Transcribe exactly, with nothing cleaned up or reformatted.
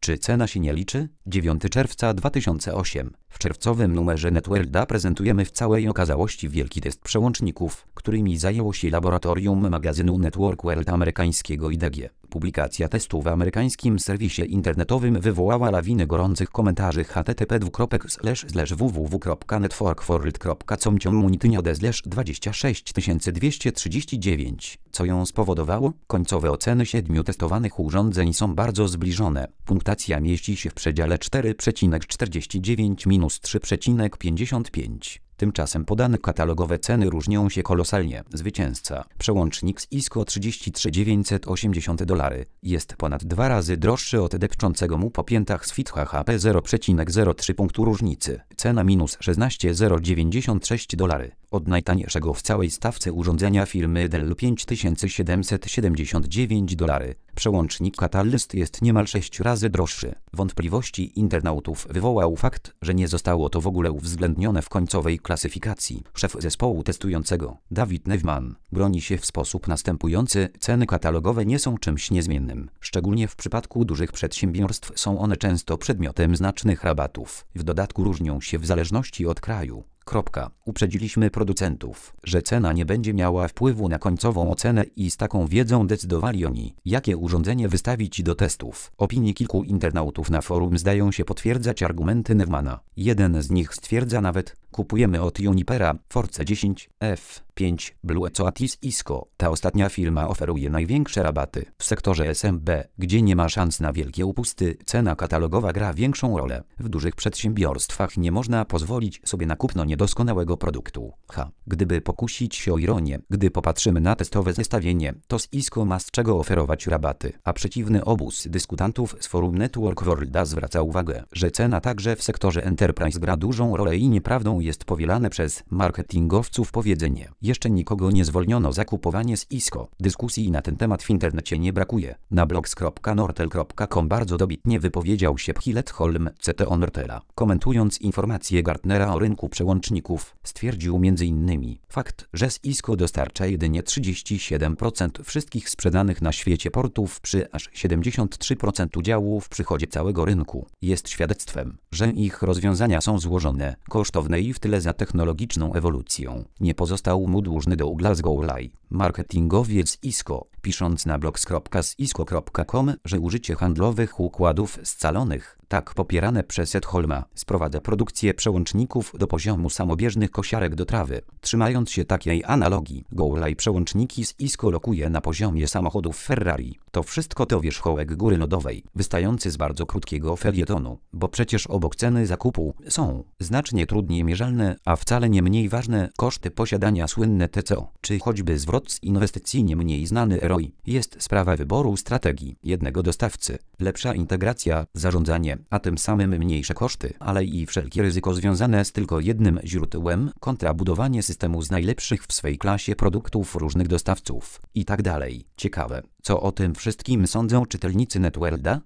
Czy cena się nie liczy? dziewiątego czerwca dwa tysiące ósmego. W czerwcowym numerze NetWorlda prezentujemy w całej okazałości wielki test przełączników, którymi zajęło się laboratorium magazynu Network World amerykańskiego I D G. Publikacja testu w amerykańskim serwisie internetowym wywołała lawinę gorących komentarzy h t t p dwukropek slash slash w w w kropka networkworld kropka com slash dwadzieścia sześć tysięcy dwieście trzydzieści dziewięć. Co ją spowodowało? Końcowe oceny siedmiu testowanych urządzeń są bardzo zbliżone. Punktacja mieści się w przedziale cztery przecinek czterdzieści dziewięć minus trzy przecinek pięćdziesiąt pięć. Tymczasem podane katalogowe ceny różnią się kolosalnie. Zwycięzca. Przełącznik z Cisco trzydzieści trzy tysiące dziewięćset osiemdziesiąt dolarów. Jest ponad dwa razy droższy od depczącego mu po piętach Switch H P zero przecinek zero trzy punktu różnicy. Cena minus szesnaście tysięcy dziewięćdziesiąt sześć dolarów. Od najtańszego w całej stawce urządzenia firmy Dell pięć tysięcy siedemset siedemdziesiąt dziewięć dolarów. Przełącznik Catalyst jest niemal sześć razy droższy. Wątpliwości internautów wywołał fakt, że nie zostało to w ogóle uwzględnione w końcowej klasyfikacji. Szef zespołu testującego, David Neumann, broni się w sposób następujący: ceny katalogowe nie są czymś niezmiennym. Szczególnie w przypadku dużych przedsiębiorstw są one często przedmiotem znacznych rabatów. W dodatku różnią się w zależności od kraju. Kropka. Uprzedziliśmy producentów, że cena nie będzie miała wpływu na końcową ocenę i z taką wiedzą decydowali oni, jakie urządzenie wystawić do testów. Opinii kilku internautów na forum zdają się potwierdzać argumenty Neumana. Jeden z nich stwierdza nawet: kupujemy od Junipera Force dziesięć F pięć Blue co Atis Cisco. Ta ostatnia firma oferuje największe rabaty. W sektorze S M B, gdzie nie ma szans na wielkie upusty, cena katalogowa gra większą rolę. W dużych przedsiębiorstwach nie można pozwolić sobie na kupno niedoskonałego produktu. Ha. Gdyby pokusić się o ironię, gdy popatrzymy na testowe zestawienie, to Cisco ma z czego oferować rabaty, a przeciwny obóz dyskutantów z forum Network Worlda zwraca uwagę, że cena także w sektorze Enterprise gra dużą rolę i nieprawdą jest powielane przez marketingowców powiedzenie: jeszcze nikogo nie zwolniono za kupowanie z Cisco. Dyskusji na ten temat w internecie nie brakuje. Na blogs kropka nortel kropka com bardzo dobitnie wypowiedział się Hilleth Holm, C T O Nortela. Komentując informacje Gartnera o rynku przełączników, stwierdził między innymi fakt, że Cisco dostarcza jedynie trzydzieści siedem procent wszystkich sprzedanych na świecie portów przy aż siedemdziesiąt trzy procent udziału w przychodzie całego rynku. Jest świadectwem, że ich rozwiązania są złożone, kosztowne i w tyle za technologiczną ewolucją. Nie pozostał mu dłużny Douglas Gourlay, marketingowiec Cisco, pisząc na blogs kropka cisco kropka com, że użycie handlowych układów scalonych, tak popierane przez Holma, sprowadza produkcję przełączników do poziomu samobieżnych kosiarek do trawy. Trzymając się takiej analogii, Gourlay przełączniki z Cisco lokuje na poziomie samochodów Ferrari. To wszystko to wierzchołek góry lodowej, wystający z bardzo krótkiego felietonu, bo przecież obok ceny zakupu są znacznie trudniej mierzalne, a wcale nie mniej ważne koszty posiadania słynne T C O, czy choćby zwrot z inwestycji nie mniej znany R O I. Jest sprawa wyboru strategii jednego dostawcy, lepsza integracja, zarządzanie, a tym samym mniejsze koszty, ale i wszelkie ryzyko związane z tylko jednym źródłem, kontra budowanie systemu z najlepszych w swej klasie produktów różnych dostawców i tak dalej. Ciekawe, co o tym wszystkim sądzą czytelnicy NetWorlda?